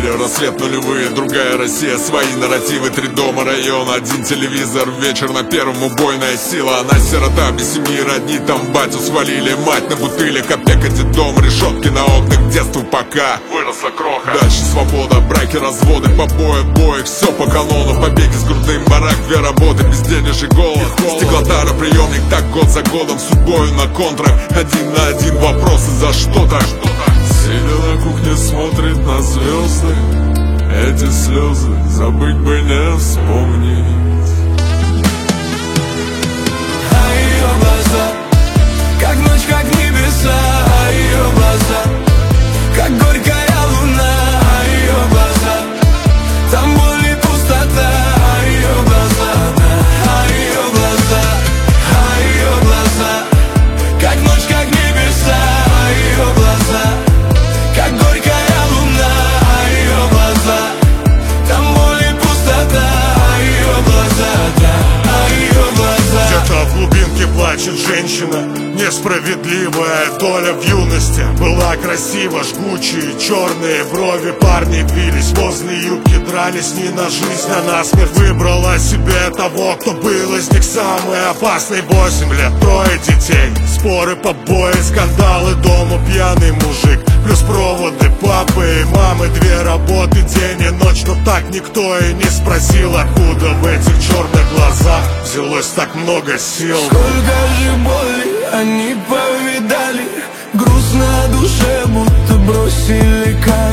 мире, рассвет нулевые, другая Россия, свои нарративы, 3 дома, район, 1 телевизор, вечер на первом, убойная сила. Она сирота, без семьи, родни, там батю свалили, мать на бутылях, опека, детдом, решетки на окнах, детству пока выросла кроха. Дальше свобода, браки, разводы, побои, отбои, все по канону, побеги с грудным, барак, 2 работы, безденежье, голод, стеклотара, приемник, так год за годом, судьбою на контрах, 1 на 1 вопросы, за что-то. Сидя на кухне, смотрит на звезды, эти слезы забыть бы не вспомнить. А ее глаза, как ночь, как небеса, а ее глаза, как горькая луна, а ее глаза, там боль и пустота, а ее глаза, а ее глаза, а ее глаза, как ночь, как небеса, а ее глаза, как горькая луна, а ее глаза, там боль и пустота, а ее глаза, а ее глаза. Где-то в глубинке плачет женщина, несправедливая доля в юности. Была красива, жгучие черные брови, парни бились возле юбки, дрались не на жизнь, а на смерть. Выбрала себе того, кто был из них самый опасный. 8 лет, 3 детей, споры, побои, скандалы, дома пьяный мужик, плюс проводы папы и мамы, 2 работы, день и ночь. Но так никто и не спросил, откуда в этих черных глазах взялось так много сил. Сколько же боли они повидали, грустно душе, будто бросили камень.